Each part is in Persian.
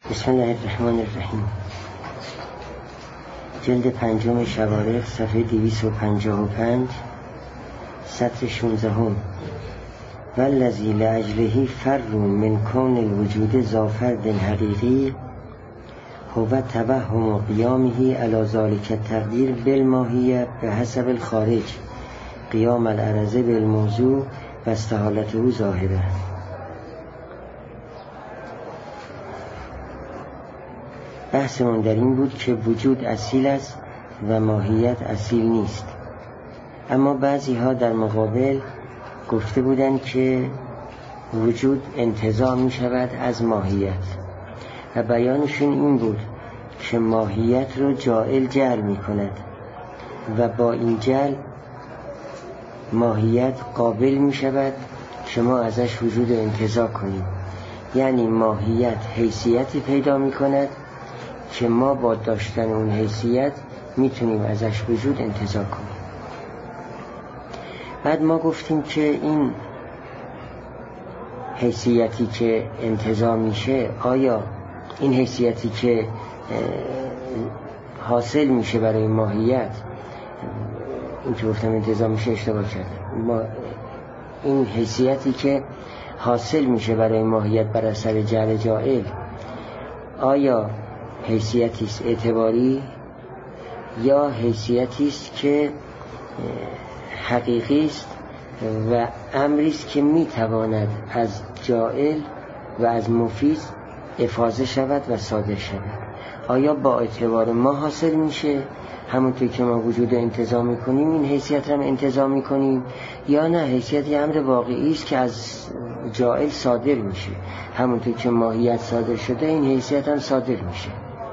بسم الله الرحمن الرحیم. جلد 5 شوارق صفحه 255 سطر 16. والذی لاجله فر من کون الوجود ذا فرد حقیقی هو توهم قیامه علی ذلک التقدیر بالماهیه بحسب الخارج قیام العرض بالموضوع و استحالته ظاهره. بحثمون در این بود که وجود اصیل است و ماهیت اصیل نیست. اما بعضی ها در مقابل گفته بودند که وجود انتزاع می شود از ماهیت و بیانشون این بود که ماهیت رو جاعل جعل می کند و با این جعل ماهیت قابل می شود که ما ازش وجود انتزاع کنیم. یعنی ماهیت حیثیتی پیدا می کند که ما با داشتن اون حیثیت میتونیم ازش وجود انتزاع کنیم. بعد ما گفتیم که این حیثیتی که انتزاع میشه، آیا این حیثیتی که حاصل میشه برای ماهیت، این که گفتم انتزاع میشه اشتباه کردم، این حیثیتی که حاصل میشه برای ماهیت بر اثر جعل جاعل، آیا حیثیتی است اعتباری یا حیثیتی است که حقیقی است و امری است که میتواند از جاعل و از مفید افاضه شود و صادر شود؟ آیا با اعتبار ما حاصل میشه همونطور که ما وجود انتزاع میکنیم این حیثیت رو انتزاع میکنیم، یا نه حیثیت یه امر واقعی است که از جاعل صادر میشه، همونطور که ماهیت صادر شده این حیثیت هم صادر میشه.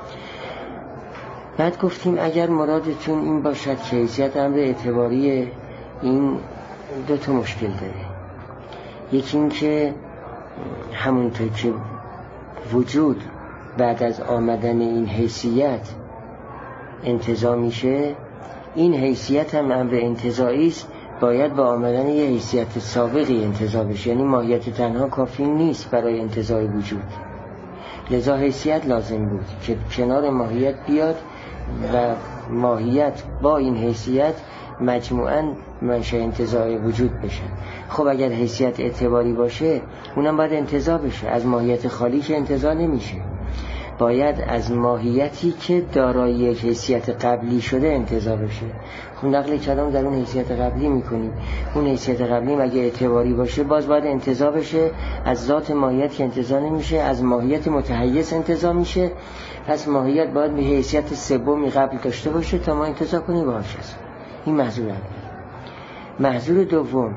بعد گفتیم اگر مرادتون این باشد که حیثیت امر اعتباری، این دو تا مشکل داره. یکی این که همونطور که وجود بعد از آمدن این حیثیت انتزاع میشه، این حیثیت هم امر انتزاعی است، باید با آمدن یه حیثیت سابقی انتزاع بشه. یعنی ماهیت تنها کافی نیست برای انتزاع وجود، لذا حیثیت لازم بود که کنار ماهیت بیاد و ماهیت با این حیثیت مجموعاً منشأ انتزاع وجود بشه. خب اگر حیثیت اعتباری باشه اونم باید انتزاع بشه. از ماهیت خالی که انتزاع نمیشه، باید از ماهیتی که دارای یک حیثیت قبلی شده انتزاع بشه. خب نقل کلام در اون حیثیت قبلی میکنیم، اون حیثیت قبلی اگه اعتباری باشه باز باید انتزاع بشه. از ذات ماهیت که انتزاع نمیشه، از ماهیت متحیز انتزاع میشه. پس ماهیت باید به حیثیت سومی قبل داشته باشه تا ما انتزاع کنیم باهاش. این محظور اول. محظور دوم،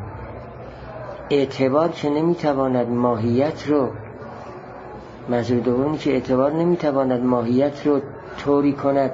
اعتبار که نمیتواند ماهیت رو، محظور دومی که اعتبار نمیتواند ماهیت رو طوری کند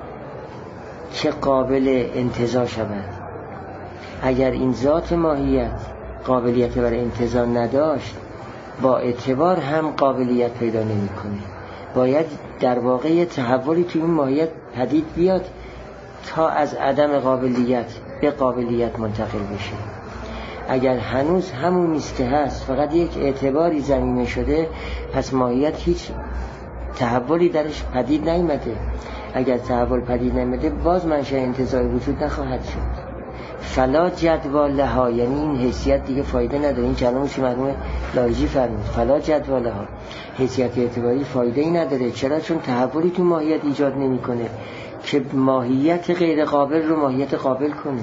که قابل انتزاع شود. اگر این ذات ماهیت قابلیت برای انتزاع نداشت، با اعتبار هم قابلیت پیدا نمیکنه. باید در واقع تحولی توی این ماهیت پدید بیاد تا از عدم قابلیت به قابلیت منتقل بشه. اگر هنوز همون نیست که هست، فقط یک اعتباری ضمیمه شده، پس ماهیت هیچ تحولی درش پدید نیامده. اگر تحول پدید نیامده باز منشأ انتزاع وجود نخواهد شد. فلا جدوى لها، یعنی این حیثیت دیگه فایده نداره. این کلمه که مرحوم لایجی فرمود، فلا جدوى لها، حیثیت اعتباری فایده ای نداره. چرا؟ چون تحولی تو ماهیت ایجاد نمیکنه که ماهیت غیر قابل رو ماهیت قابل کنه.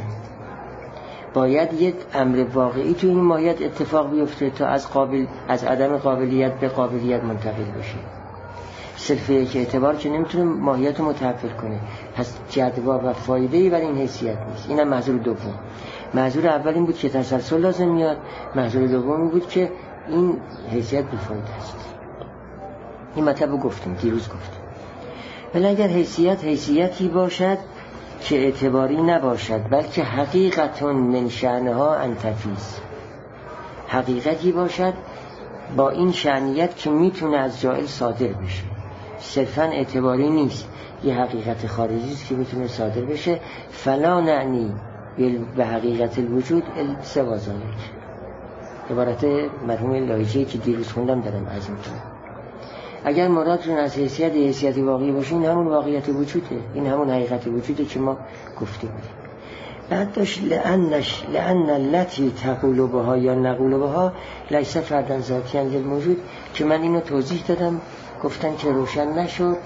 باید یک امر واقعی تو این ماهیت اتفاق بیفته تا از عدم قابلیت به قابلیت منتقل بشه. صرف یک اعتبار که نمیتونه ماهیت رو متحول کنه، پس جدوا و فایده‌ای برای این حیثیت نیست. اینم محظور دوم. محظور اول این بود که تسلسل لازم میاد، محظور دوم این بود که این حیثیت بیفایده است. این مطلب گفتیم، دیروز گفتیم. ولی اگر حیثیتی باشد که اعتباری نباشد، بلکه حقیقتون من شأنها انتفیز، حقیقتی باشد با این شأنیت که میتونه از جاعل صادر بشه، صرفاً اعتباری نیست، یه حقیقت خارجی است که میتونه صادر بشه. فلا نعنی به حقیقت الوجود سوا ذلک. عبارت مرحوم لایجی که دیروز خوندم دارم از میکنم. اگر مرادتون از حیثیت واقعی باشه، این همون واقعیت وجوده، این همون حقیقت وجوده که ما گفتیم. بعد داشت لأن التي تقول بها یا نقول بها لیس فردا ذاتیاً للموجود، که من اینو توضیح دادم، گفتن که روشن نشد،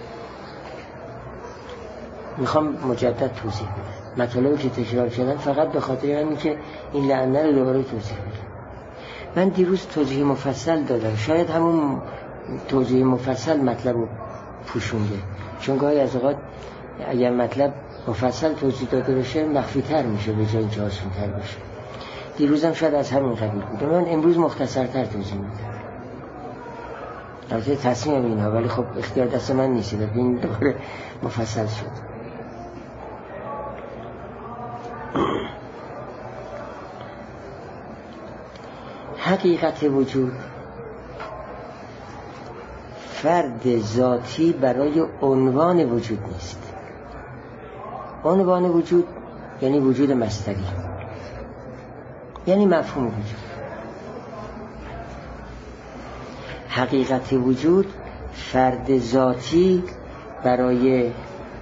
میخوام مجدد توضیح بدم. مطالبی که تکرار کردن فقط به خاطر همین که این لعنه رو دوباره توضیح بدم. من دیروز توضیح مفصل دادم، شاید همون توضیح مفصل مطلب رو پوشونده، چون گاهی از اوقات اگر مطلب مفصل توضیح داده بشه مخفی تر میشه به جای اینکه آسان تر بشه. دیروزم شاید از همین قبیل بوده. من امروز مختصرتر توضیح میدم. البته تصمیم اینها، ولی خب اختیار دست من نیست، این دوباره مفصل شد. حقیقت وجود فرد ذاتی برای عنوان وجود نیست. عنوان وجود یعنی وجود مصدری، یعنی مفهوم وجود. حقیقت وجود فرد ذاتی برای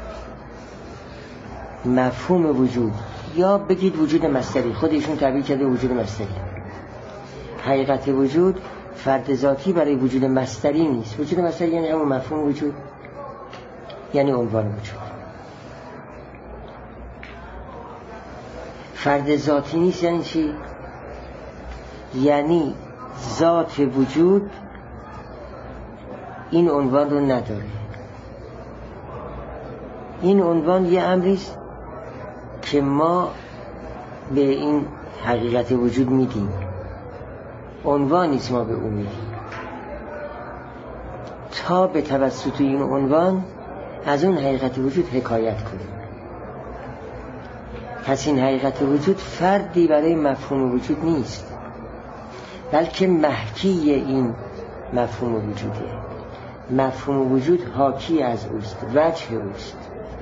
مفهوم وجود، یا بگید وجود مصدری، خودشون تعبیر کرده وجود مصدری. حقیقت وجود فرد ذاتی برای وجود مصدری نیست. وجود مصدری یعنی همون مفهوم وجود، یعنی عنوان وجود. فرد ذاتی نیست یعنی چی؟ یعنی ذات وجود این عنوان رو نداره. این عنوان یه امریست که ما به این حقیقت وجود میدیم، عنوان نیست ما به اون میدیم، تا به توسط این عنوان از اون حقیقت وجود حکایت کنیم. پس این حقیقت وجود فردی برای مفهوم وجود نیست، بلکه محکی این مفهوم وجوده. مفهوم وجود حاکی از اوست، وجه اوست.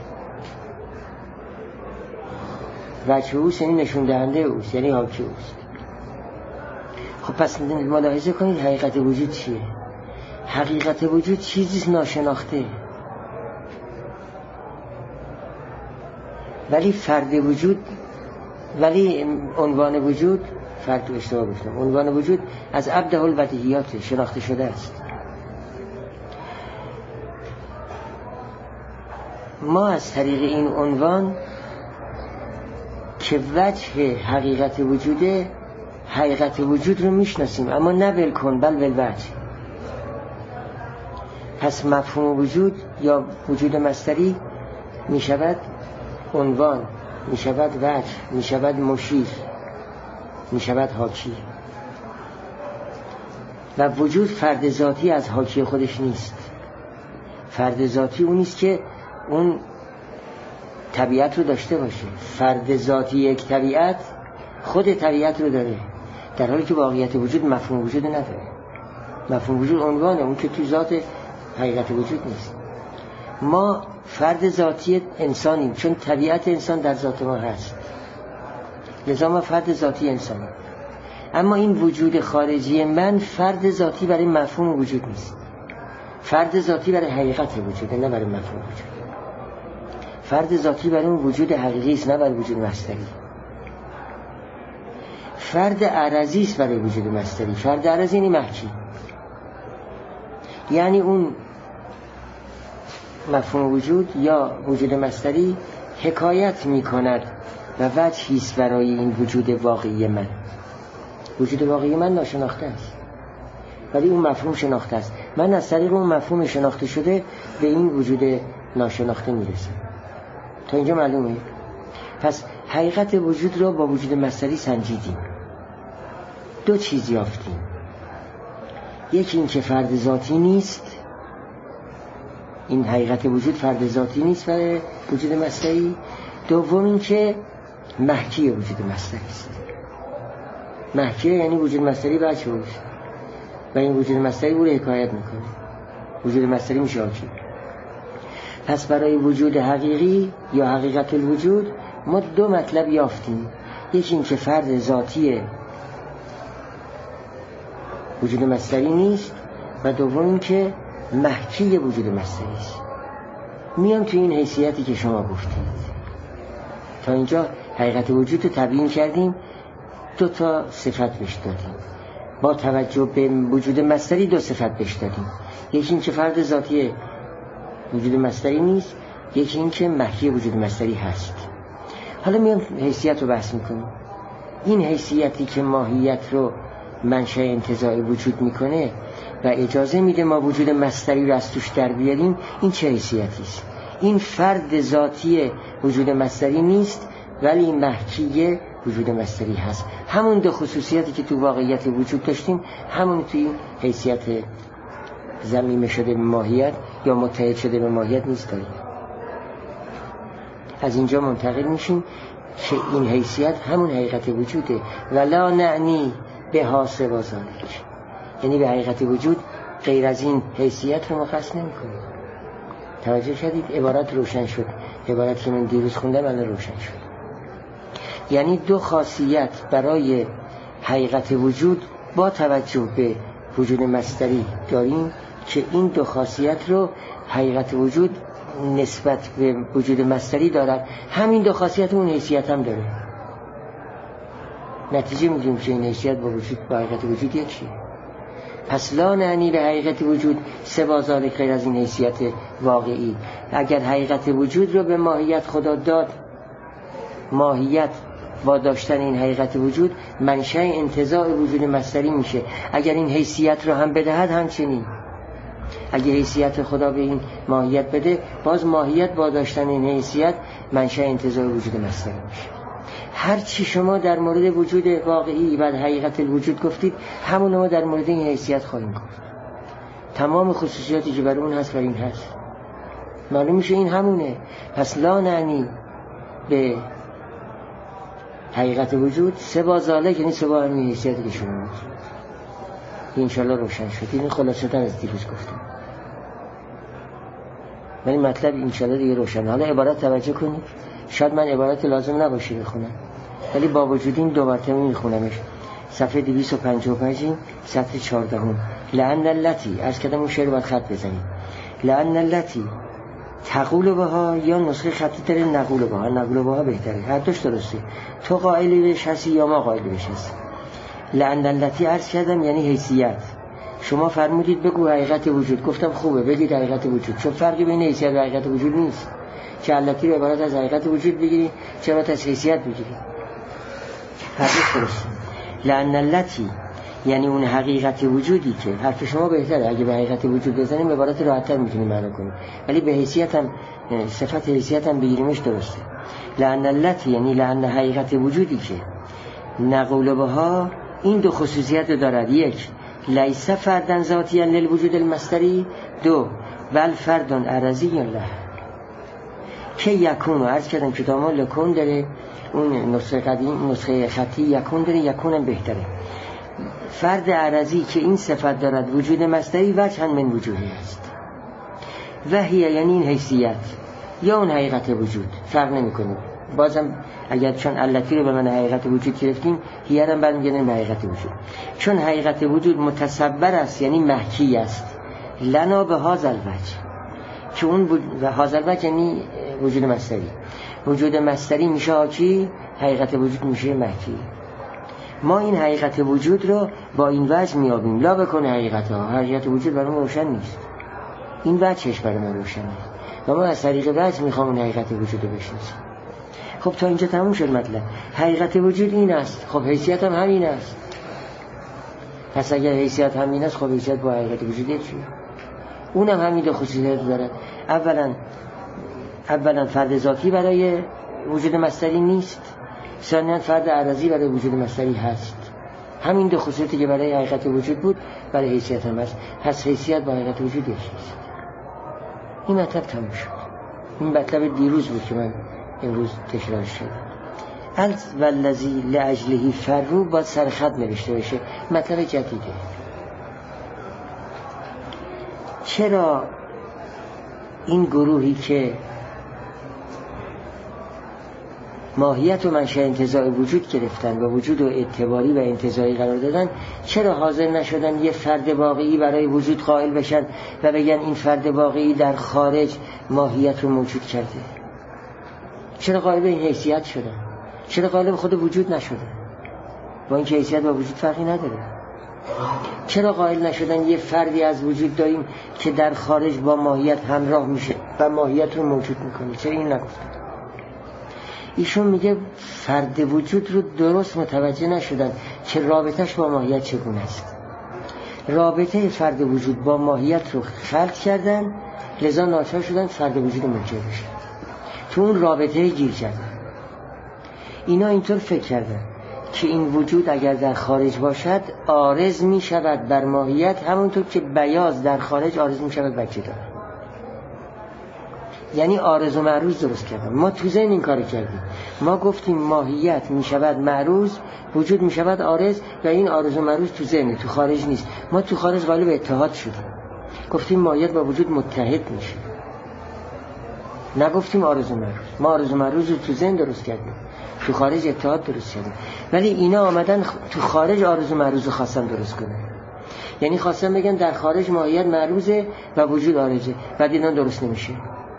وجه اوست یعنی نشون دهنده اوست، یعنی حاکی اوست. خب پس ملاحظه کنید حقیقت وجود چیه؟ حقیقت وجود چیزی ناشناخته، ولی فرد وجود، ولی عنوان وجود، فرد اشتباه گفتم، عنوان وجود از ابدع البدیهیات شناخته شده است. ما از طریق این عنوان که وجه حقیقت وجوده، حقیقت وجود رو میشناسیم، اما نه بالکن بل بالوجه. پس مفهوم وجود یا وجود مصدری میشود عنوان، میشود وجه، میشود مشیر، میشود حاکی. و وجود فرد ذاتی از حاکی خودش نیست. فرد ذاتی اون نیست که اون طبیعت رو داشته باشه. فرد ذاتی یک طبیعت خود طبیعت رو داره، در حالی که واقعیت وجود مفهوم وجود نداره. مفهوم وجود عنوانه، اون که تو ذات حقیقت وجود نیست. ما فرد ذاتی انسانیم، چون طبیعت انسان در ذات ما هست، لذا ما فرد ذاتی انسانیم. اما این وجود خارجی من فرد ذاتی برای مفهوم وجود نیست، فرد ذاتی برای حقیقت وجوده، نه برای مفهوم وجود. فرد ذاتی برای اون وجود حقیقی است، نه برای وجود مصدری. فرد عرضی است برای وجود مصدری. فرد عرضی یعنی محکی، یعنی اون مفهوم وجود یا وجود مصدری حکایت می کند و وجهی است برای این وجود واقعی من. وجود واقعی من ناشناخته است، ولی اون مفهوم شناخته است. من از طریق اون مفهوم شناخته شده به این وجود ناشناخته میرسم. تا اینجا معلومه؟ پس حقیقت وجود را با وجود مصدری سنجیدیم، دو چیز یافتیم. یکی این که فرد ذاتی نیست، این حقیقت وجود فرد ذاتی نیست برای وجود مصدری. دوم این که محکی وجود مصدری است. محکی یعنی وجود مصدری بچه اوست و این وجود مصدری او رو حکایت میکنه. وجود مصدری میشه حاکی. پس برای وجود حقیقی یا حقیقت الوجود ما دو مطلب یافتیم. یکی این که فرد ذاتی وجود مصدری نیست و دوم این که محکی وجود مصدری است. میام تو این حیثیتی که شما گفتید. تا اینجا حقیقت وجود رو تبیین کردیم، 2 تا صفت بهش دادیم. با توجه به وجود مصدری 2 صفت بهش دادیم. یکی این که فرد ذاتی وجود مصدری نیست، یکی این که محکی وجود مصدری هست. حالا میام حیثیت رو بحث میکنیم. این حیثیتی که ماهیت رو منشأ انتزاع وجود میکنه و اجازه میده ما وجود مصدری رو از توش در بیاریم، این چه حیثیتی است؟ این فرد ذاتی وجود مصدری نیست، ولی محکی وجود مصدری هست. همون 2 خصوصیتی که تو واقعیت وجود داشتیم، همون توی حیثیت ضمیمه شده به ماهیت یا متحد شده به ماهیت نیست داریم. از اینجا منتقل میشیم که این حیثیت همون حقیقت وجوده. ولا نعنی به حاسب و ذالک، یعنی به حقیقت وجود غیر از این حیثیت رو ما قصد نمی کنیم. توجه کردید؟ عبارت روشن شد. عبارت که من دیروز خوندم الان روشن شد. یعنی 2 خاصیت برای حقیقت وجود با توجه به وجود مصدری داریم که این 2 خاصیت رو حقیقت وجود نسبت به وجود مصدری دارد. همین 2 خاصیت اون حیثیت هم داره. نتیجه میگیم که این حیثیت با حقیقت وجود یکیه. پس لا نعنی به حقیقت وجود سوا ذالک، غیر از این حیثیت واقعی. اگر حقیقت وجود رو به ماهیت خدا داد، ماهیت با داشتن این حقیقت وجود منشأ انتزاع وجود مصدری میشه. اگر این حیثیت رو هم بدهد همچنین. اگر حیثیت خدا به این ماهیت بده، باز ماهیت با داشتن این حیثیت منشأ انتزاع وجود مصدری میشه. هر چی شما در مورد وجود واقعی و حقیقت الوجود گفتید، همون ما در مورد این حیثیت خواهیم گفت. تمام خصوصیاتی که بر اون هست بر این هست. معلوم میشه این همونه. پس لا نعنی به حقیقت وجود سوا ذالک، یعنی سوا همین حیثیتی که شما گفتید. انشالله روشن شد. این خلاصه تر از دیروز گفتم، ولی مطلب انشالله دیگه روشن. حالا عبارت توجه کنید. شاید من عبارت لازم نباشه بخونم، ولی با وجود این 2 مرتبه میخونمش. صفحه 255 سطر 14. لأن التي، عرض کردم اون شعر باید خط بزنید. لأن التي تقول بها، یا نسخه خطی تره نقول بها. نقول بها بهتره، هر دوش درسته. تو قائلی بهش هستی یا ما قائلی بهش هستی. لأن التي عرض کردم یعنی حیثیت. شما فرمودید بگو حقیقت وجود، گفتم خوبه بگید حقیقت وجود، چون فرقی بین حیثیت و حقیقت وجود نیست. چه التی رو عبارت از حقیقت وجود بگیری، چه عبارت از حیثیت بگیری، فرقش درسته. لأن التی یعنی اون حقیقت وجودی که حرف شما بهتره. اگه به حقیقت وجود بزنیم عبارت راحت‌تر میتونیم معنا کنیم، ولی به حیثیت هم صفت حیثیت هم بگیریمش درسته. لأن التی یعنی لأن حقیقت وجودی که نقول بها این 2 خصوصیت دارد. 1 لیس فردن ذاتیا للوجود المصدری، 2 بل فردن عرضی له. که یکون رو عرض کردم کتاب ما لکون داره، اون نسخه قدیم نسخه خطی یکون داره، یکون هم بهتره. فرد عرضی که این صفت دارد وجود مصدری وجه من وجودی است. وحیه یعنی این حیثیت یا اون حقیقت وجود، فرق نمی کنه. بازم اگر چون علتی رو به من حقیقت وجود گرفتیم، هیرم برمیگردیم به حقیقت وجود. چون حقیقت وجود متصبر است یعنی محکی است. لنا به هذا الوجه، که اون هذا الوجه یعنی وجود مصدری. وجود مصدری میشه حاکی، حقیقت وجود میشه محکی. ما این حقیقت وجود رو با این وجه میابیم. لا بکنه حقیقت وجود برای ما روشن نیست، این وجهش برای ما روشن نیست و ما از طریق وجه میخوام اون حقیقت وجود رو بشناسیم. خب تا اینجا تموم شد مطلب. حقیقت وجود این است، خب حیثیت هم همین است. پس اگر حیثیت همین است، خب حیثیت با حقیقت وجود یکیه. اونم همین 2 خصوصیت داره. اولا فرد ذاتی برای وجود مصدری نیست، ثانیاً فرد عرضی برای وجود مصدری هست. همین 2 خصوصیتی که برای حقیقت وجود بود برای حیثیت هم هست. پس حیثیت با حقیقت وجود یکیست. این مطلب تموم شد. این مطلب دیروز بود که من امروز تکرارش کردم. والذی لاجله فروا با سرخط نوشته بشه، مطلب جدیده. چرا این گروهی که ماهیت و منشأ انتزاع وجود گرفتن و وجود و اعتباری و انتزاعی قرار دادن، چرا حاضر نشدن یه فرد واقعی برای وجود قائل بشن و بگن این فرد واقعی در خارج ماهیت رو موجود کرده؟ چرا قائل به این حیثیت شدن؟ چرا قائل به خود وجود نشدن؟ با این حیثیت با وجود فرقی نداره. چرا قائل نشدن یه فردی از وجود داریم که در خارج با ماهیت همراه میشه و ماهیت رو موجود میکنه؟ چرا این نگفتن؟ ایشون میگه فرد وجود رو درست متوجه نشدن که رابطش با ماهیت چگونه است. رابطه فرد وجود با ماهیت رو خلط کردن، لذا ناچار شدن فرد وجود منکر بشن. تو اون رابطه گیر کردن. اینا اینطور فکر کردن که این وجود اگر در خارج باشد عارض می شود بر ماهیت، همونطور که بیاض در خارج عارض می شود بر جدار. یعنی عارض و معروض درست کردن. ما تو ذهن این کار کردیم. ما گفتیم ماهیت می شود معروض، وجود می شود عارض، و این عارض و معروض تو ذهن، تو خارج نیست. ما تو خارج قائل به اتحاد شدیم. گفتیم ماهیت با وجود متحد میشه. نگفتیم عارض و معروض. ما عارض و معروض رو تو ذهن درست کردیم، تو خارج اتحاد درست کردیم. ولی اینا آمدن تو خارج عارض و معروض رو خواستن درست کنن. یعنی خواستن بگن در خارج ماهیت معروضه و وجود عارضه. بعد اینا درست نمیشه.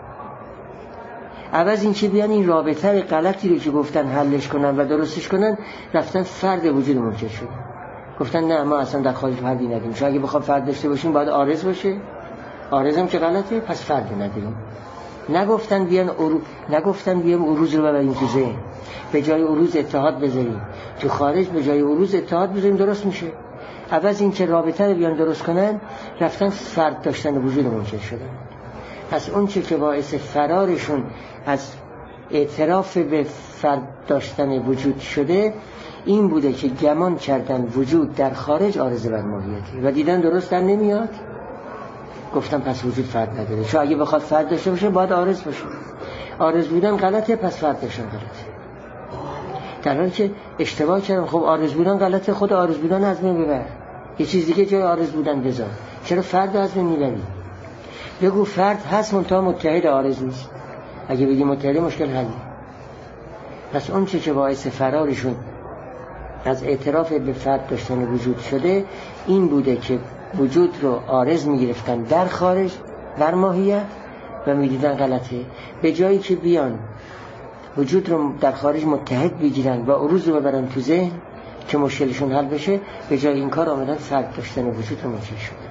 عوض این که بیان این رابطه غلطی رو که گفتن حلش کنن و درستش کنن، رفتن فرد وجود منکر شدن. گفتن نه، ما اصلا در خارج فردی نداریم. چون اگه بخوام فرد داشته باشیم باید عارض باشه. عارض هم که غلطه، پس فردی نداریم. نگفتن بیام عروض رو ببریم تو ذهن، به جای عروض اتحاد بذاریم. تو خارج به جای عروض اتحاد بذاریم، درست میشه. عوض این که رابطه رو بیان درست کنن، رفتن فرد داشتن وجود منکر شدن. پس اون چه که باعث فرارشون از اعتراف به فرد داشتن وجود شده این بوده که گمان کردن وجود در خارج عارض بر ماهیتی و دیدن درست در نمیاد. گفتم پس وجود فرد نداره، چون اگه بخواد فرد داشته باشه باید عارض باشه. عارض بودن غلطه، پس فرد داشتن غلطه. در حالی که اشتباه کردم. خب عارض بودن غلطه، خود عارض بودن از بین ببر، یه چیز دیگه جای عارض بودن بذار. چرا فرد از بین میبری؟ بگو فرد هست منتها متحد عارض نیست. اگه بگی متحد مشکل حلی. پس اون چه که باعث فرارشون از اعتراف به فرد داشتن وجود شده این بوده که وجود رو عارض میگرفتن در خارج بر ماهیت و میدیدن غلطه. به جایی که بیان وجود رو در خارج متحد بگیرن و عروض رو ببرن تو ذهن که مشکلشون حل بشه، به جای این کار آمدن فرد داشتن وجود رو منکر شدن.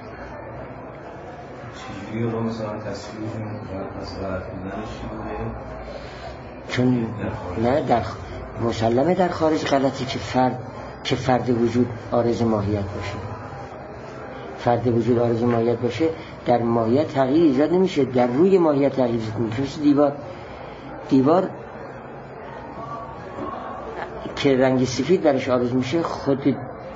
چجوری رو مثلا تصویرشون مسئلت نشونه؟ چون نه در مسلمه در خارج غلطی که فرد وجود عارض ماهیت باشه. فرد وجود عارض ماهیت باشه، در ماهیت تغییر ایجاد نمیشه، در روی ماهیت تغییر ایجاد میشه. دیوار که رنگ سفید درش عارض میشه، خود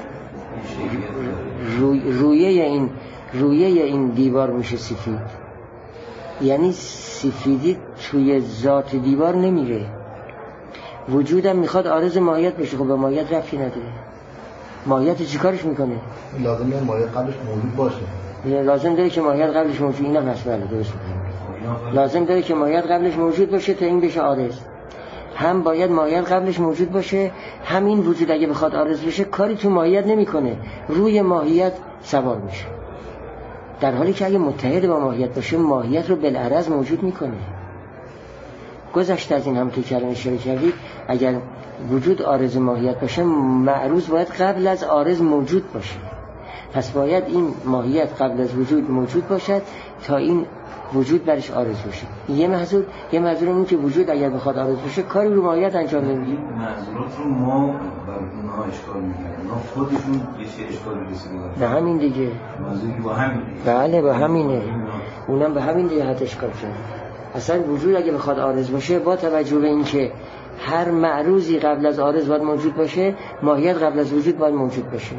رویه این دیوار میشه سفید. یعنی سفیدی توی ذات دیوار نمیره. وجودم میخواد عارض ماهیت بشه، خب به ماهیت ربطی نداره. ماهیت چی کارش میکنه؟ لازمه ماهیت قبلش موجود باشه. لازم داره که ماهیت قبلش موجود، اینم هست. بله درست میگه. لازم داره که ماهیت قبلش موجود باشه تا این بشه عارض. هم باید ماهیت قبلش موجود باشه، همین وجود اگه بخواد عارض بشه کاری تو ماهیت نمیکنه، روی ماهیت سوار میشه. در حالی که اگه متحد با ماهیت باشه، ماهیت رو بالعرض موجود میکنه. گذشته از این هم تو کلمه اشاره کردید، اگر وجود عارض ماهیت باشه، معروض باید قبل از عارض موجود باشه. پس باید این ماهیت قبل از وجود موجود باشد تا این وجود برش عارض باشه. یه محضور اون که وجود اگر بخواد عارض باشه کاری رو ماهیت انجام نمیده. این محضورات رو ما بر اونها اشکال میکنیم، اونا خودشون یه چه اشکالی رسیدن. به همین دیگه. موضوعی با همین. بله به همینه. اونم به همین دیگه حد اشکال کرد. اصلا وجود اگه بخواد عارض باشه، با توجه به این که هر معروضی قبل از عارض باید موجود باشه، ماهیت قبل از وجود باید موجود باشه.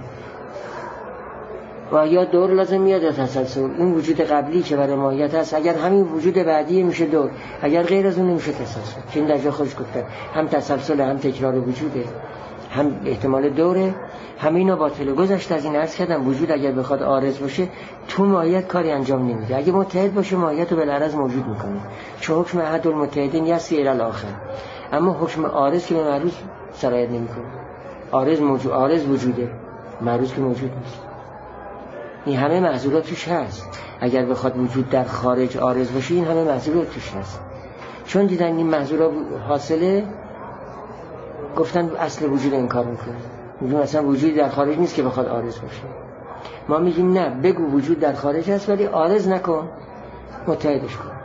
و یا دور لازم میاد یا تسلسل. این وجود قبلی که برای ماهیت هست، اگر همین وجود بعدی میشه دور، اگر غیر از اون نمیشه تسلسل. که این در جا خودش گفته هم تسلسل هم تکرار وجوده. هم احتمال دوره، همه اینا باطله. گذشت از این عرض کردم وجود اگر بخواد عارض باشه تو ماهیت کاری انجام نمیده. اگه متحد باشه ماهیت رو بالعرض موجود میکنه، چون حکم احد المتحدین یسی الی الاخر. اما حکم عارض که به معروض سرایت نمیکنه. عارض وجوده، معروض که موجود نیست. این همه محظورات توش هست. اگر بخواد وجود در خارج عارض باشه این همه محظورات توش هست. چون دیدن این محظورات حاصله گفتن اصل وجود انکار میکنه، میگن اصلا وجودی در خارج نیست که بخواد عارض باشه. ما میگیم نه، بگو وجود در خارج هست ولی عارض نکن، متحدش کن.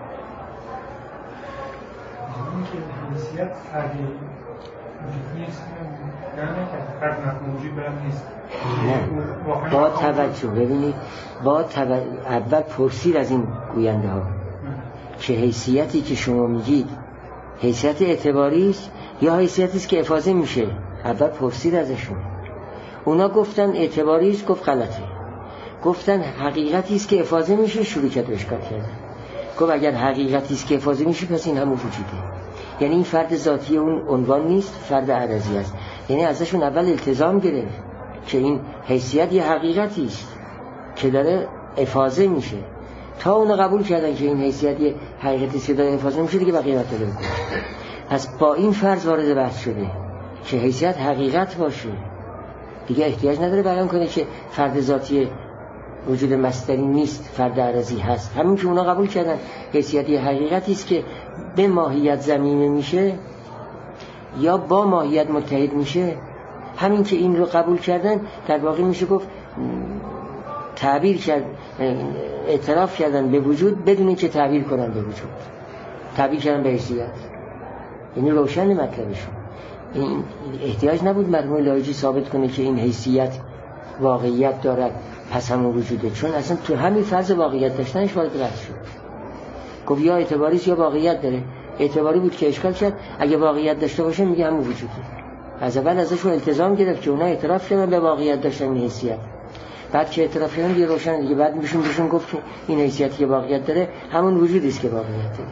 حیثیت فردی وجود نیست، نه فرد موجود برم نیست. نه، با توجه ببینید، اول پرسید از این گوینده ها که حیثیتی که شما میگید حیثیت اعتباری است یا حیثیتی است که افاضه میشه. اول پرسید ازشون، اونا گفتن اعتباری است، گفت غلطه. گفتن حقیقتی است که افاضه میشه، شروع کرد اشکال کردن. گفت اگر حقیقتی است که افاضه میشه پس این همون وجوده. یعنی این فرد ذاتی اون عنوان نیست، فرد عرضی است. یعنی ازشون اول التزام گرفت که این حیثیت یه حقیقتی است که داره افاضه میشه. تا اون قبول کردن که این حیثیت یه حقیقتی است که داره افاضه میشه دیگه بقیه مطلب کنه. پس با این فرض وارد بحث شده که حیثیت حقیقت باشه، دیگه احتیاج نداره بیان کنه که فرد ذاتی وجود مصدری نیست، فرد عرضی هست. همین که اونا قبول کردن حیثیت یه حقیقتی است که به ماهیت ضمیمه میشه یا با ماهیت متحد میشه، همین که این رو قبول کردن در واقع میشه گفت تعبیر کرد، اعتراف کردن به وجود بدون اینکه تعبیر کنن به وجود، تعبیر کردن به حیثیت. یعنی روشن مطلبشون. این احتیاج نبود مرحوم لایجی ثابت کنه که این حیثیت واقعیت دارد پس همون وجوده، چون اصلا تو همین فرض واقعیت داشتنش وارد بحث شد. گفت یا اعتباریست یا واقعیت داره. اعتباری بود که اشکال کرد، اگه واقعیت داشته باشه میگه همون وجوده. از اول ازشون التزام گرفت که اونا اعتراف کردن به واقعیت داشتن این حیثیت. بعد که اعتراف کردن دیگه روشن دیگه، بعد بهشون گفت که این حیثیتی که واقعیت داره همون وجودی است که واقعیت داره.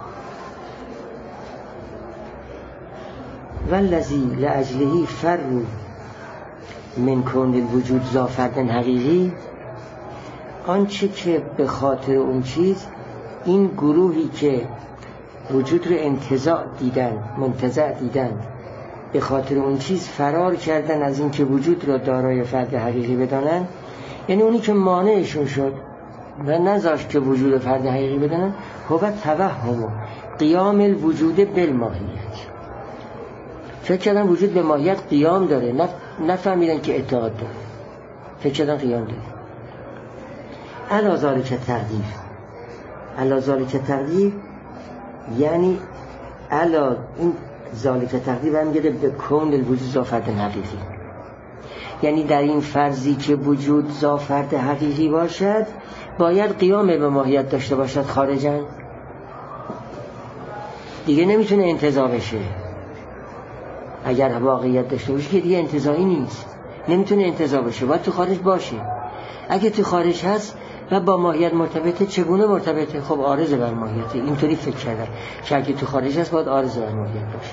والذی لاجله فر من کون الوجود ذا فرد حقیقی، آنچه که به خاطر اون چیز این گروهی که وجود رو منتزع دیدن به خاطر اون چیز فرار کردن از این که وجود را دارای فرد حقیقی بدانن، یعنی اونی که مانعشون شد و نذاشت که وجود فرد حقیقی بدانن، هو توهم قیام الوجود بالماهیت. فکر کردن وجود به ماهیت قیام داره، نفهمیدن که اعتقاد داره، فکر کردن قیام داره. علی ذالک تقدیر یعنی این ذالک تقدیر هم میگه به کون الوجود ذا فرد حقیقی، یعنی در این فرضی که وجود ذا فرد حقیقی باشد باید قیام به ماهیت داشته باشد خارجاً، دیگه نمیتونه انتزاع بشه. اگر واقعیت داشته باشه که دیگه انتزاعی نیست، نمیتونه انتزاع بشه، باید تو خارج باشه. اگه تو خارج هست و با ماهیت مرتبطه، چگونه مرتبطه؟ خب عارض بر ماهیته. اینطوری فکر کردن که اگه تو خارج هست باید عارض بر ماهیت باشه.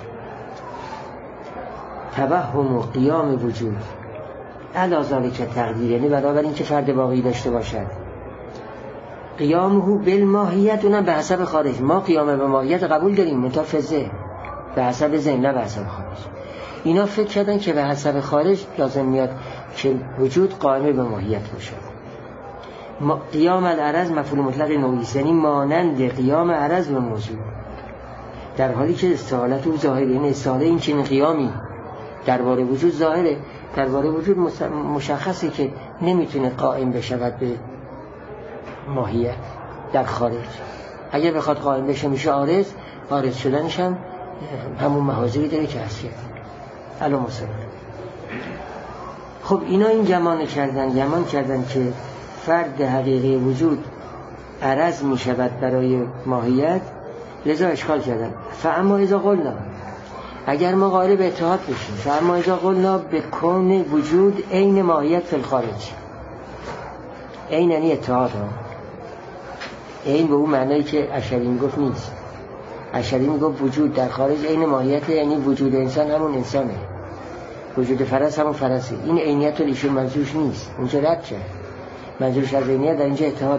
توهم و قیام وجود علی ذالک تقدیر، یعنی برابر این که فرد واقعی داشته باشد. قیامه بالماهیت، اونم به حسب خارج. ما قیام به ماهیت قبول داریم، متفزه به حسب ذهن، نه به حسب خارج. اینا فکر کردن که به حسب خارج لازم میاد که وجود قائم به ماهیت باشه. قیام العرض مفعول مطلق نوعی، یعنی مانند قیام عرض به موضوع، در حالی که استحالت او ظاهره. این استحاله این چنین قیامی درباره وجود ظاهره، درباره وجود مشخصه که نمیتونه قائم بشود به ماهیت در خارج. اگر بخواد قائم بشه میشه عارض شدنش هم همون محاذیری داره که هست. الان مثلا خب اینا این گمان کردن که فرد حقیقی وجود عرض می شود برای ماهیت، لذا اشکال کردن. فاما اذا قلنا، اگر ما قائل به اتحاد بشیم، فاما اذا قلنا به کون وجود عین ماهیت فی الخارج، عین یعنی اتحاد ها، عین به اون معنایی که اشعری میگفت نیست. اشعری میگفت وجود در خارج عین ماهیت، یعنی وجود انسان همون انسانه. وجود فرس همون فرسه. این عینیت رو ایشون منظورش نیست، اونجا رد کرد. منظورش از عینیت در اینجا اتحاده.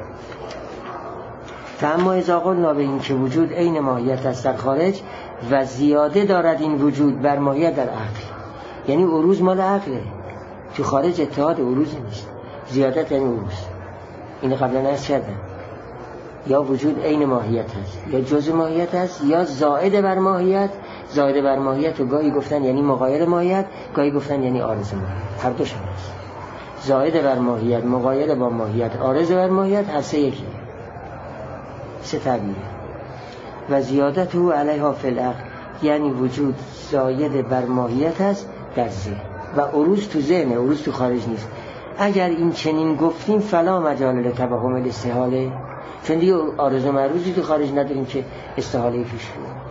فاما اذا قلنا به این که وجود عین ماهیت است در خارج و زیاده دارد این وجود بر ماهیت در عقل، یعنی عروض مال عقله، تو خارج اتحاد عروض نیست، زیادت یعنی عروض. این قبلا عرض کردم، یا وجود عین ماهیت هست یا جزء ماهیت هست یا زائد بر ماهیت. زائد بر ماهیت و گاهی گفتن یعنی مغایر ماهیت، گاهی گفتن یعنی عارض ماهیت، هر دوش هست. زائد بر ماهیت، مغایر با ماهیت، عارض بر ماهیت، هر سه یکی، سه تعبیره. و زیادت او علیها فی العقل، یعنی وجود زاید بر ماهیت هست در ذهن و عروض تو ذهن، عروض تو خارج نیست. اگر این چنین گفتیم فلا مجال لتوهم الاستحاله، چون دیگه عارض و معروضی تو خارج نداریم که استحاله پیش بیاد.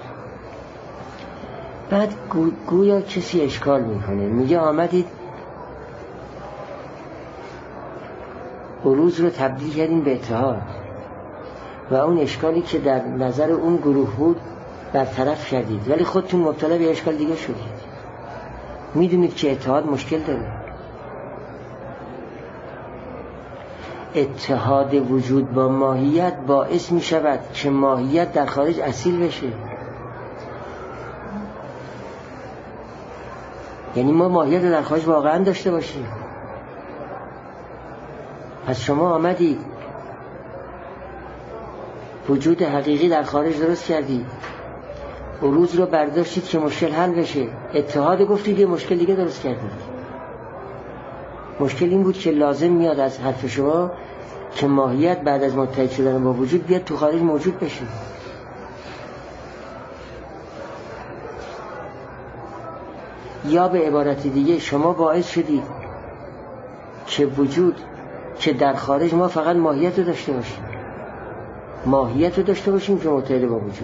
بعد گویا کسی اشکال میکنه، میگه آمدید عروض رو تبدیل کردیم به اتحاد و اون اشکالی که در نظر اون گروه بود برطرف کردید، ولی خودتون مبتلا به اشکال دیگه شدید. میدونید که اتحاد مشکل داره. اتحاد وجود با ماهیت باعث می شود که ماهیت در خارج اصیل بشه. یعنی ما ماهیت در خارج واقعا داشته باشیم. پس شما آمدید وجود حقیقی در خارج درست کردید، عروض رو برداشتید که مشکل حل بشه، اتحاد گفتید یه مشکل دیگه درست کردید. مشکل این بود که لازم میاد از حرف شما که ماهیت بعد از متحد شدن با وجود بیاد تو خارج موجود بشه. یا به عبارت دیگه شما باعث شدید که وجود که در خارج ما فقط ماهیت رو داشته باشیم، ماهیت رو داشته باشیم که متحد با وجود.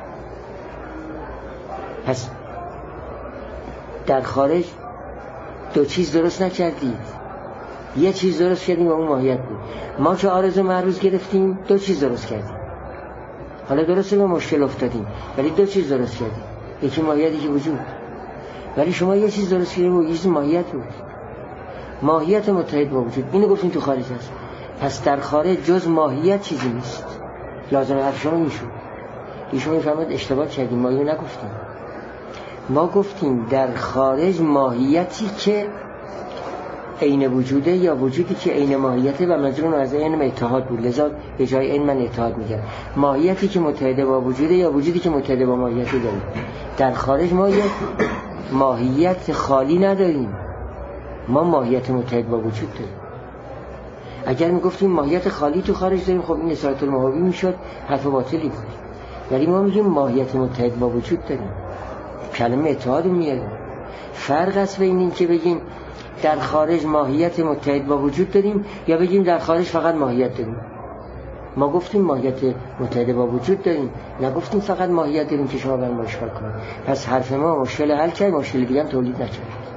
پس در خارج دو چیز درست نکردید، یه چیز درست کردیم و اون ماهیت بود. ما که عارض و معروض گرفتیم دو چیز درست کردیم. حالا درسته به مشکل افتادیم ولی دو چیز درست کردیم، یکی ماهیت یکی وجود. ولی شما یه چیز درست کردیم و یه چیز ماهیت بود، ماهیت متحد با وجود. اینو گفتیم تو خارج هست. پس در خارج جز ماهیت چیزی نیست. لازم حرف شما میشود. ایشون میفهمد اشتباه کردیم، ما اینو نگفتیم. ما گفتیم در خارج ماهیتی که عین وجوده یا وجودی که عین ماهیته و منظورم از عین اتحاد بود، لذا به جای این من اتحاد میگم. ماهیتی که متحد با وجوده یا وجودی که متحد با ماهیته داریم. در خارج ما یک ماهیت خالی نداریم، ما ماهیت متحد با وجود داریم. اگر میگفتیم ماهیت خالی تو خارج داریم، خب این اصالت المحابی میشد، حرف باطلی بود. ولی ما میگیم ماهیت متحد با وجود داریم، کلمه اتحاد میاریم. فرق است بین این که بگیم در خارج ماهیت متحد با وجود داریم یا بگیم در خارج فقط ماهیت داریم. ما گفتیم ماهیت متحد با وجود داریم، نگفتیم فقط ماهیت داریم که شما برام اشکال کنید. پس حرف ما مشکل حل کرد، مشکل دیگه هم تولید نکرد.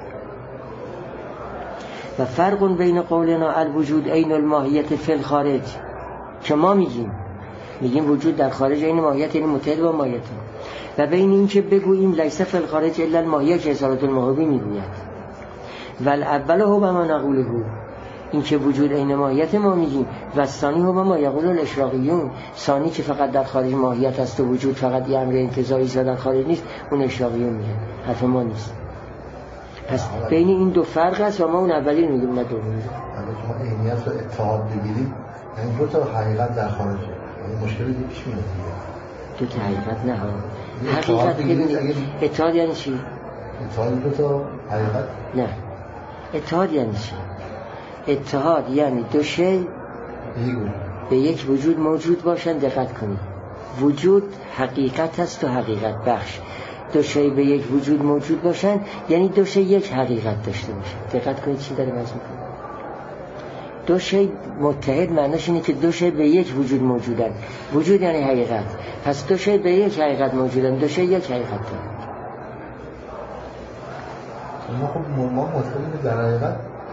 و فرق بین قولنا الوجود عین الماهیت فی الخارج که ما میگیم وجود در خارج عین ماهیت یعنی متحد با ماهیت، و بین این که بگوییم لیس فی الخارج الا الماهیت که اصالت المحابی میگوید. والاول هو ما نقوله، این که وجود عین ماهیت ما میگیم، و ثانی هو ما یقول الاشراقیون، ثانی که فقط در خارج ماهیت است و وجود فقط یه امر انتزاعی است و در خارج نیست، اون اشراقیون میگه، حرف ما نیست. پس بین این دو فرق است و ما اون اولی رو میگیم نه دومی. اگه شما عینیت رو اتحاد بگیریم یعنی دو تا حقیقت در خارجه، یعنی مشکلی پیش میاد دیگه. دو تا حقیقت نه ها. حقیقت بگیرید اتحاد یعنی چی؟ اتحاد دو تا حقیقت؟ نه. اتحاد یعنی چی؟ اتحاد یعنی دو شی به یک وجود موجود باشن. دقت کنید، وجود حقیقت است و حقیقت بخش. دو شی به یک وجود موجود باشن یعنی دو شی یک حقیقت داشته باشن. دقت کنید چی داره وضع میکنه. دو شی متحد معنیش اینه که دو شی به یک وجود موجودن. وجود یعنی حقیقت، پس دو شی به یک حقیقت موجودن، دو شی یک حقیقت دارن. ما خب ما مطمئنیم در حقیقت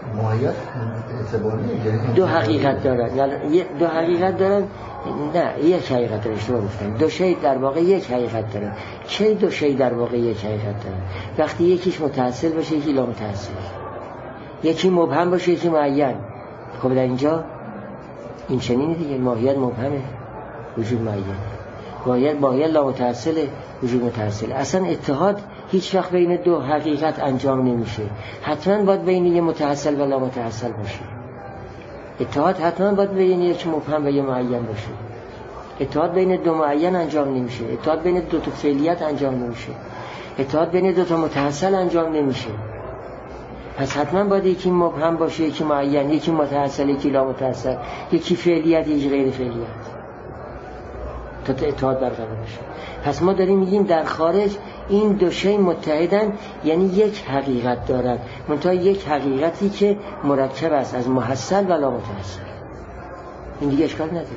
ماهیت اعتباریه. دو حقیقت دارن، دو حقیقت دارن، نه یک حقیقت دارن، اشتباه گفتم. دو شی در واقع یک حقیقت دارن. چه دو شی در واقع یک حقیقت دارن؟ وقتی یکیش متصل باشه یکی لا متصل، یکی مبهم باشه یکی معین. خب در اینجا این چنینه دیگه، ماهیت مبهمه وجود معین، ماهیت لا متصل وجود متصل. اصلا اتحاد هیچ وقت بین دو حقیقت انجام نمیشه، حتما باید بین یه متصل و لا متصل باشه. اتحاد حتما باید بین یک مبهم و یک معین باشه. اتحاد بین دو معین انجام نمیشه، اتحاد بین دو تا فعلیت انجام نمیشه، اتحاد بین دو تا متصل انجام نمیشه. پس حتما باید یکی مبهم باشه یکی معین، یکی متصل یکی لا متصل، یکی فعلیت یکی غیر فعلیت، تا اتحاد برقرار بشه. پس ما داریم میگیم در خارج این دو شی متحدن، یعنی یک حقیقت دارن، منتها یک حقیقتی که مرکب است از محصل و لا متصل. این دیگه اشکال نداره.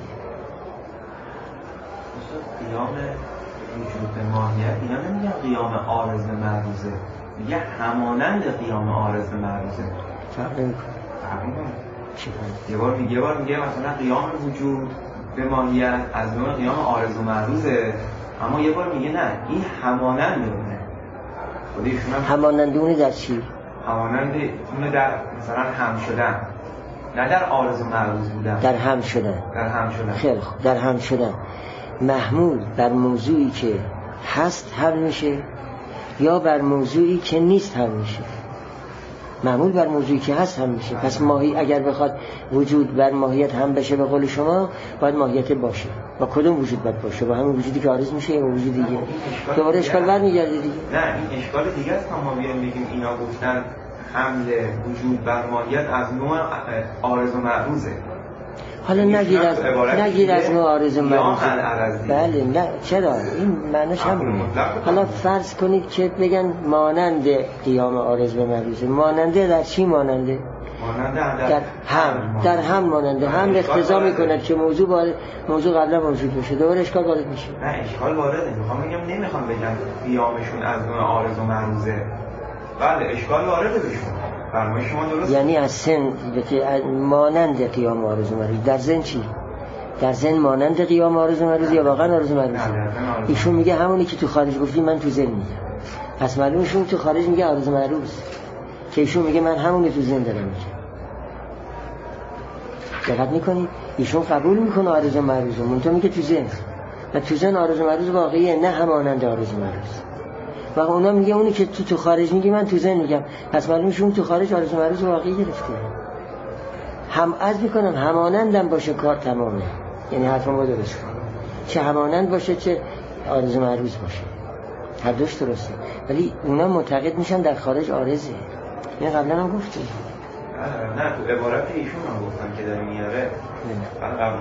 قیام وجود ماهیت اینا نمیگن قیام عارض معروضه، میگه همانند قیام عارض معروضه. فرق نمیکنه. یه بار میگه مثلا قیام وجود به ماهیت از نوع قیام عارض و معروضه، اما یه بار میگه نه این هماننده. همانندونه در چی؟ هماننده اونه در مثلا هم شدن، نه در عارض و معروض بودن. در هم شدن. خیلی خوب. در هم شدن محمول بر موضوعی که هست هم میشه یا بر موضوعی که نیست هم میشه. معمول بر موضوعی که هست هم میشه. پس ماهی اگر بخواد وجود بر ماهیت هم بشه به قول شما باید ماهیت باشه. با کدوم وجود باید باشه؟ با همون وجودی که عارض میشه یا وجود دیگه؟ دوباره اشکال برمیگرده دیگه. نه این اشکال دیگه است. ما بیایم بگیم اینا گفتن حمل وجود بر ماهیت از نوع عارض و معروضه. حالا نگیر از نوع عارض و معروضه. بله نه چرا؟ این معنیش همونه. حالا فرض کنید که بگن مانند قیام عارض و معروضه. ماننده در چی ماننده؟ در هم ماننده. هم اقتضا میکنه که موضوع قبلا موجود باشه. دوباره اشکال وارد میشه. نه اشکال وارده. نمیخوام بگم قیامشون از نوع عارض و معروضه. بله اشکال وارده بشون. فرمای شما درست. یعنی از سن مانند قیام عارض و معروض. در ذهن چی؟ در ذهن مانند قیام عارض و معروض یا واقعا عارض و معروض؟ ایشون میگه همونی که تو خارج گفتی من تو ذهن میگم. پس معلومه ایشون تو خارج میگه عارض و معروض، که ایشون میگه من همونی تو ذهن دارم میگم. دقت میکنید؟ ایشون قبول میکنه عارض و معروض، منتها میگه تو ذهن. و تو ذهن عارض و معروض واقعیه، نه همانند عارض و معروض. و اونا میگه اونی که تو خارج میگی من تو ذهن میگم. پس معلومه شون تو خارج عارض و معروض واقعی گرفته. هم عرض میکنم همانندم باشه کار تمامه. یعنی حرفم رو درست کنم، چه همانند باشه چه عارض و معروض باشه، هر دوش درسته. ولی اونا معتقد میشن در خارج عارضه. این قبلا هم گفتیم. نه تو عبارت ایشون هم گفتن که داره میاره. قبلا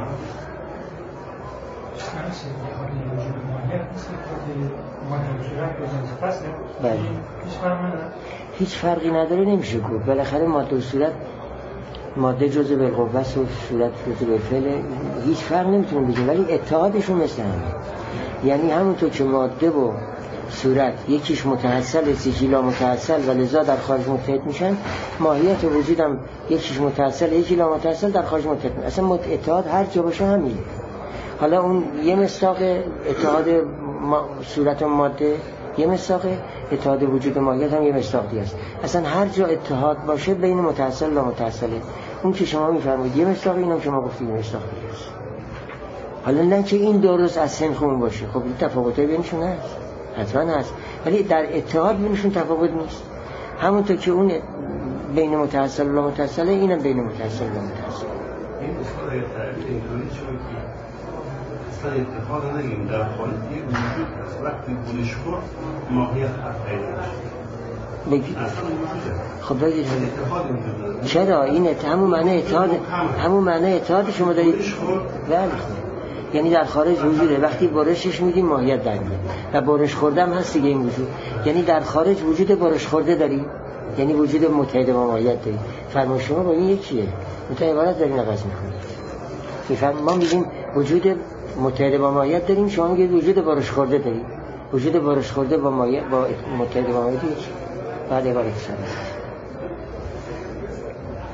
بله. هیچ فرقی نداره نمیشه گفت. بالاخره ماده و صورت، ماده جزء بالقوه و صورت جزء بالفعل، هیچ فرق نمیتونه بگیم. ولی اتحادشون مثل همه. یعنی همونطور که ماده و صورت یکیش متحصل یکی لا متحصل و لذا در خارج متحد میشن، ماهیت و وجودم یکیش متحصل یکی لا متحصل در خارج متحد میشن. اصلا اتحاد هر جا باشه همینه. حالا اون یه مصداق اتحاد صورت و ماده، یه مصداق اتحاد وجود ماهیت هم یه مصداق دیگه است. اصلا هر جا اتحاد باشه بین متحصل و متحصله. اون که شما میفرمایید یه مصداق، اینم شما گفتید یه مصداق دیگه است. حالا نه که این درست از سن خون باشه. خب این تفاوتای بینشون هست، حتما هست، ولی در اتحاد بینشون تفاوت نیست. همونطور که اون بین متحصل و متحصله، اینم بین متحصل و متحصل. این اصلا اینطوری چون اصلا اتحاد نگیم در خارج یه وجود از وقتی بودش خورد ماهیت حق پیدا بگید. خب بگید چرا این همون معنی اتحاد، همون معنی اتحاد شما دارید. بله یعنی در خارج وجوده، وقتی برشش میدیم ماهیت در میاد و برش خورده هم هست دیگه این وجود. یعنی در خارج وجود برش خورده داریم، یعنی وجود متحد با ماهیت داریم. فرمان شما با این یکیه، متحد عبارت داریم نقص میکنیم. ما میگیم وجود متحد با ماهیت داریم، شما میگید وجود برش خورده داریم. وجود برش خورده با ماهیت با متحد با ماهیت یکی. بعد عبارت شد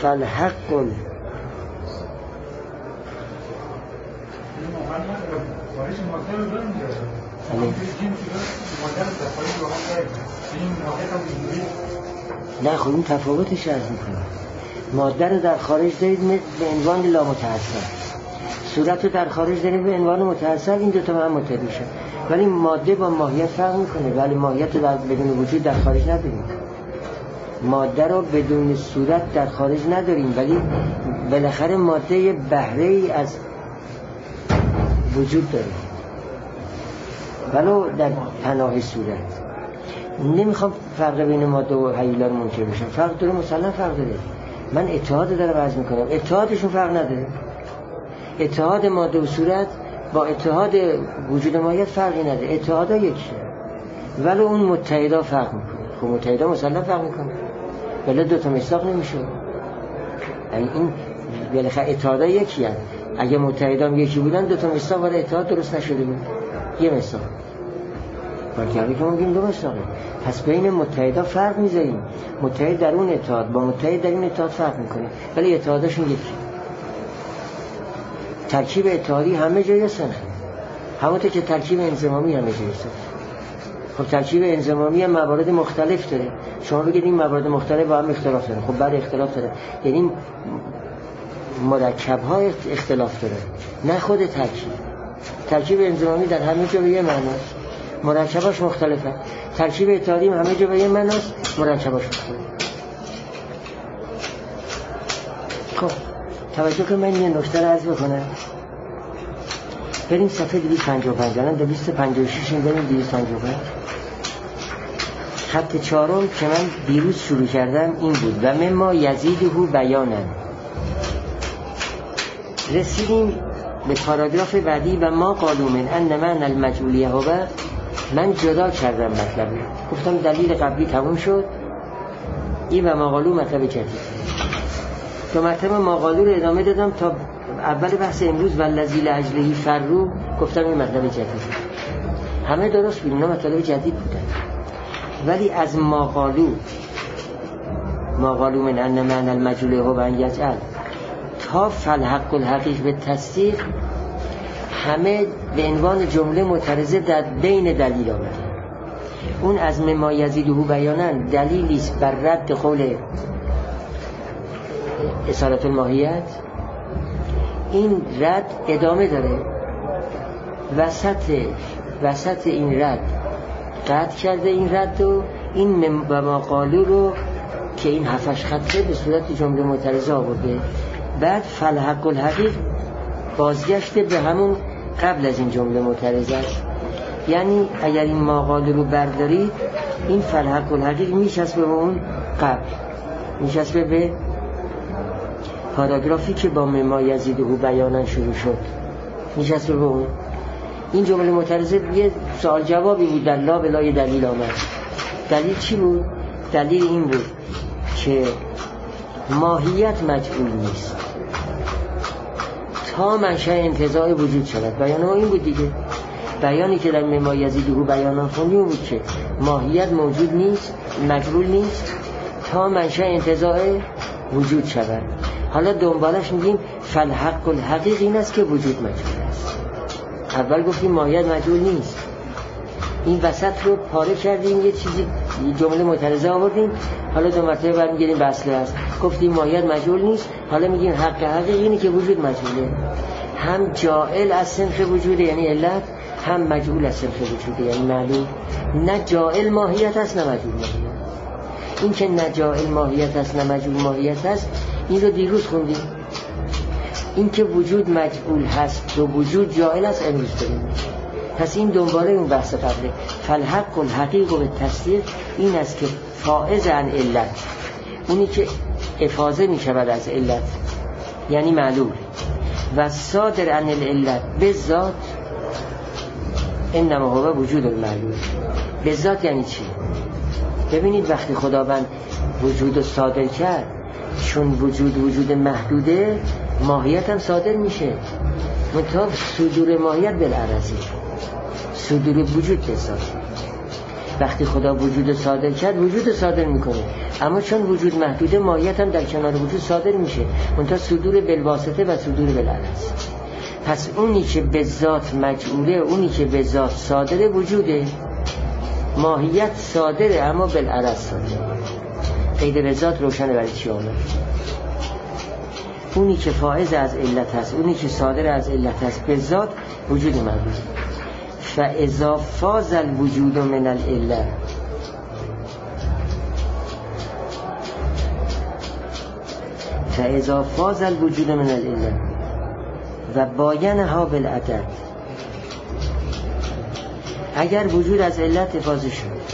فالحق نه خب این تفاوتش عرض میکنم. ماده رو در خارج دارید به عنوان لامتحصل، صورت رو در خارج دارید به عنوان متحصل، این دوتا هم متحد میشن. ولی ماده با ماهیت فرق میکنه. ولی ماهیت رو بدون وجود در خارج نداریم. ماده رو بدون صورت در خارج نداریم، ولی بالاخره ماده بهره ای از وجود داره ولو در پناه صورت. نمیخوام فرق بین ماده و هیولا رو منکر بشم، فرق داره، مسلم فرق داره. من اتحاد داره وضع میکنم، اتحادشون فرق نداره. اتحاد ماده و صورت با اتحاد وجود ماهیت فرقی نداره، اتحادا یکیه. ولی اون متحدا فرق میکنه. خب متحدا مسلم فرق میکنه، ولی دوتا مصداق نمیشه. یعنی این بالاخره اتحادا یکی هست. اگه متحدام یکی بودن دوتا مصداق برای اتحاد درست نشده بود، یه مصداق. برکردی که ما بگیم دو مصداقه. پس بین متحدا فرق میذاریم. متحد در اون اتحاد با متحد در این اتحاد فرق میکنه، ولی اتحادشون یکی. ترکیب اتحادی همه جای هستن، همونطور که ترکیب انضمامی همه جای هستن. خب ترکیب انضمامی هم موارد مختلف داره. شما بگید این موارد مختلف با هم اختلاف داره. خب بعد اختلاف داره، یعنی مرکب‌ها اختلاف داره، نه خود ترکیب انضمامی در همه جا به یه معناست، مرکباش مختلفه. ترکیب اتحادی همه جا به یه معناست، مرکباش مختلفه. خب توجه که من یه نکته رو عرض بکنم. بریم صفحه 255، الان 256 بریم 255. خط چهارم که من دیروز شروع کردم این بود و مما یزیده بیانن. رسیدیم به پاراگراف بعدی و ما قالوا من ان معنی المجعولیه هو. من جدا کردم مطلبی، گفتم دلیل قبلی تموم شد، این و ما قالوا مطلب جدید. تو مطلب ما قالوا رو ادامه دادم تا اول بحث امروز والذی لاجله فروا، گفتم این مطلب جدید. همه درست بود، اینا مطلب جدید بودن. ولی از ما قالوا من ان معنی المجعولیه هو ان یجعل تا فالحق الحقیق به تصدیق، همه به عنوان جمله معترضه در بین دلیل آمده. اون از مما یزیده بیانن دلیلی است بر رد قول اصالت الماهیت. این رد ادامه داره، وسط این رد قطع کرده این رد و این مما قالوا رو که این 7 خطه به صورت جمله معترضه آورده. بعد فالحق الحقیق بازگشته به همون قبل از این جمله معترضه است. یعنی اگر این ما قالوا رو بردارید، این فالحق الحقیق میچسبه به اون قبل، میچسبه به پاراگرافی که با مما یزیده بیانن شروع شد، میچسبه به اون. این جمله معترضه یه سوال جوابی بود، در لا بلای دلیل آمد. دلیل چی بود؟ دلیل این بود که ماهیت مجعول نیست تا منشأ انتزاع وجود شود. بیان ما این بود دیگه. بیانی که در مما یزیده بیانان خوندیم بود که ماهیت موجود نیست، مجعول نیست تا منشأ انتزاع وجود شود. حالا دنبالش میگیم فالحق الحقیق این است که وجود مجعول است. اول گفتیم ماهیت مجعول نیست، این وسط رو پاره کردیم، یه چیزی جمله معترضه آوردیم. حالا دو مرتبه برمیگردیم به اصل است. گفتیم ماهیت مجعول نیست، حالا میگیم حق حقیقی اینه که وجود مجعوله. هم جائل از صنف وجوده یعنی علت، هم مجعول از صنف وجوده یعنی معلوم. نه جائل ماهیت است نه مجعول ماهیت. این که نه جائل ماهیت است نه مجعول ماهیت است، این رو دیروز خوندیم. این که وجود مجعول هست و وجود جائل است امروز داریم. پس این دنباله اون بحث قبله. فالحق الحقیق به تصدیق این است که فائز عن علت، اونی که افاضه می شود از علت یعنی معلول، و صادر عن العلت به ذات، انما هو وجود المعلول. به ذات یعنی چی؟ ببینید وقتی خداوند وجود رو صادر کرد، چون وجود محدوده، ماهیت هم صادر میشه. منتها صدور ماهیت بالعرضی، صدور وجود بساز. وقتی خدا وجود صادر کرد، وجود صادر میکنه. اما چون وجود محدوده ماهیت هم در کنار وجود صادر میشه، منتها صدور بالواسطه و صدور بالعرض. پس اونی که به ذات مجعوله، اونی که به ذات صادره وجوده، ماهیت صادره اما بالعرض صادره. قید به ذات روشنه برای چی آمد. اونی که فائز از علت هست، اونی که صادر از علت هست به ذات وجود محدود. فاذا فاز الوجود من العله، فاذا فاز الوجود من العله و باینها بالعدد، اگر وجود از علت افاضه شد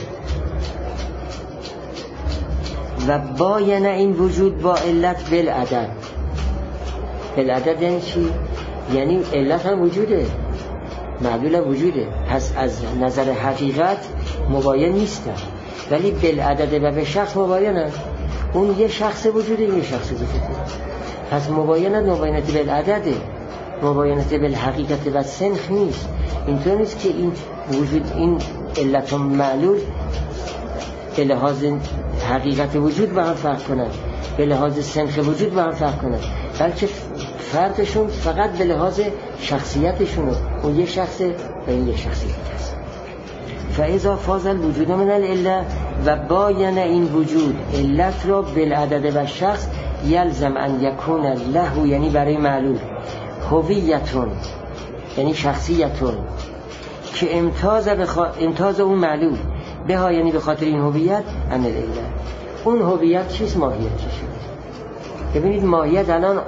و باین این وجود با علت بالعدد. بالعدد یعنی چی؟ یعنی علت هم وجوده، معلول هم وجوده، پس از نظر حقیقت مباین نیستن، ولی بالعدد و به شخص مباینن. اون یه شخص وجوده، یه شخص وجوده. پس مباینت بالعدده، مباینت بالحقیقت و سنخ نیست. اینطور نیست که این وجود، این علت و معلول به لحاظ حقیقت وجود با هم فرق کنند، به لحاظ سنخ وجود با هم فرق کنند، بلکه فرقشون فقط به لحاظ شخصیتشونه. اون یه شخص و این یه شخصی دیگه است. فاذا فاز الوجود من العله و باین این وجود علت را بالعدد و شخص، یلزم ان یکون له، یعنی برای معلول، هویتون یعنی شخصیتون که امتاز اون معلول بها، یعنی به خاطر این هویت عن العله. اون هویت چیست؟ ماهیت چیست؟ ببینید ماهیت الان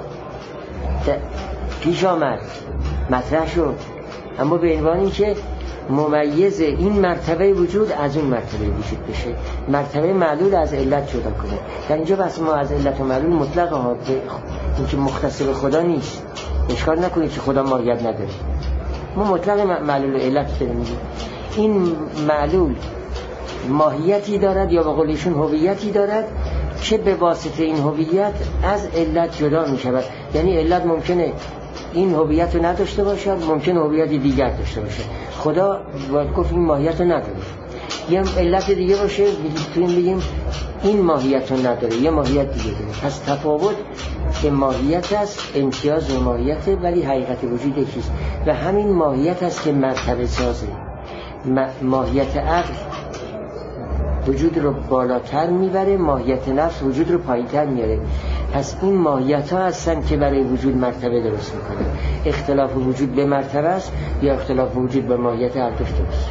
پیش آمد، مطرح شد، اما به عنوان این که ممیز این مرتبه وجود از اون مرتبه وجود بشه، مرتبه معلول از علت جدا کنه. در اینجا بس ما از علت و معلول مطلق ها، این که مختص به خدا نیست. اشکال نکنید که خدا ماهیت نداره، ما مطلق معلول و علت داریم میگیم. این معلول ماهیتی دارد یا به قول ایشون هویتی دارد که به واسطه این هویت از علت جدا می شود. یعنی علت ممکنه این هویت رو نداشته باشد، ممکنه هویت دیگر داشته باشه. خدا باید گفت این ماهیت رو نداره. یه علت دیگه باشه بگیم این ماهیت رو نداره، یه ماهیت دیگه داره. پس تفاوت که ماهیت است، امتیاز و ماهیت، ولی حقیقت وجود یکیست. و همین ماهیت است که مرتبه سازه. ماهیت عقل وجود رو بالاتر میبره، ماهیت نفس وجود رو پایین‌تر میاره. پس این ماهیت ها هستن که برای وجود مرتبه درست میکنه. اختلاف وجود به مرتبه است یا اختلاف وجود به ماهیت هر دوش درست.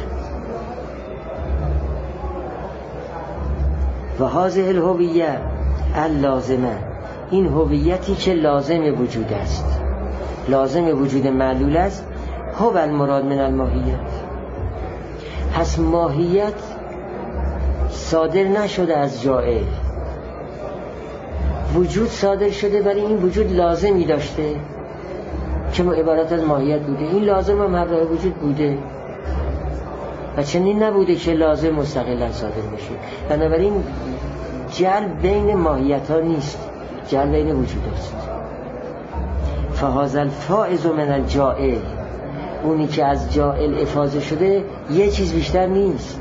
و هذه الهویه اللازمه، این هویتی که لازم وجود است، لازم وجود معلول است، هو المراد من الماهیت. پس ماهیت صادر نشده از جائل، وجود صادر شده، ولی این وجود لازمی داشته که عبارت از ماهیت بوده. این لازم هم همراه وجود بوده و چنین نبوده که لازم مستقلا صادر بشه. بنابراین جعل بین ماهیت ها نیست، جعل بین وجود است. فهذا الفائز من الجائل، اونی که از جائل افاضه شده یه چیز بیشتر نیست،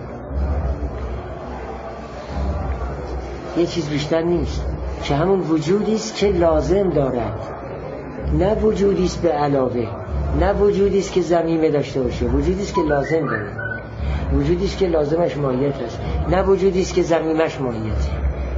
یه چیز بیشتر نیست که همون وجودی است که لازم دارد، نه وجودی است به علاوه، نه وجودی است که ضمیمه داشته باشه، وجودی است که لازم داره، وجودی است که لازمش ماهیت است، نه وجودی است که ضمیمش ماهیته.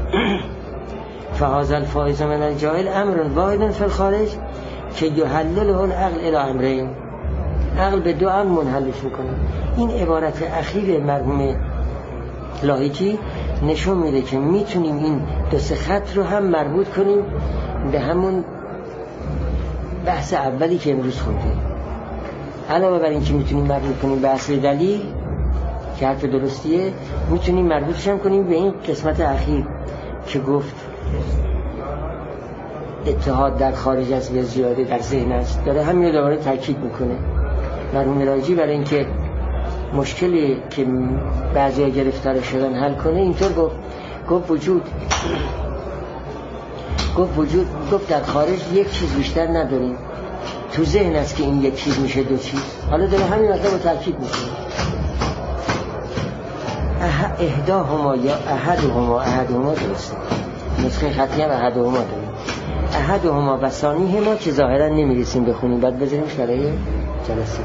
فهذا الفائز من الجاهل امر واحد فی الخارج که یحلله العقل الی امرین، عقل به دو امر منحلش میکنه. این عبارت اخیر مرحوم لاحقی نشون میده که میتونیم این دو سه خط رو هم مربوط کنیم به همون بحث اولی که امروز خوندیم. علاوه بر این که میتونیم مربوط کنیم به اصل دلیل که حرف درستیه، میتونیم مربوطش هم کنیم به این قسمت اخیر که گفت اتحاد در خارج از به زیاده در ذهن است. داره همین رو دوباره تاکید میکنه مرحوم لاحقی برای اینکه مشکلی که بعضیا گرفتار شدن حل کنه. اینطور گفت در خارج یک چیز بیشتر نداریم، تو ذهن است که این یک چیز میشه دو چیز. حالا داره همین مطلب رو تاکید میکنه. احداهما یا احدهما درسته، نسخه خطی هم احدهما داریم، احدهما و ثانیهما که ظاهرا نمیرسیم بخونیم، بعد بذاریمش برای جلسه.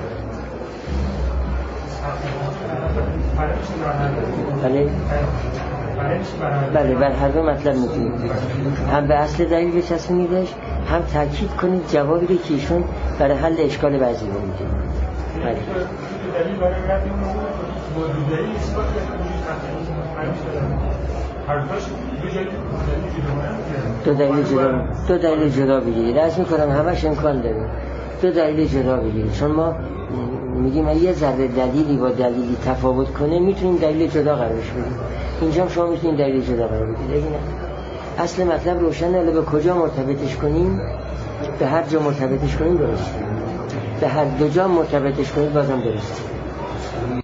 بله بر هر دو مطلب میتونید هم به اصل دلیل بچسبونیدش، هم تاکید کنید جوابی رو که ایشون برای حل اشکال بعضی رو میده. بله دو دلیل جدا بگیرید. از میکنم همش امکان داره دو دلیل جدا بگیرید، چون ما میگیم یه ذره دلیلی با دلیلی تفاوت کنه میتونیم دلیل جدا قرارش بدیم. اینجا شما میتونید دلیل جدا قرار بدید. اگه نه اصل مطلب روشنه، حالا به کجا مرتبطش کنیم، به هر جا مرتبطش کنیم درست، به هر دو جا مرتبطش کنید بازم درست.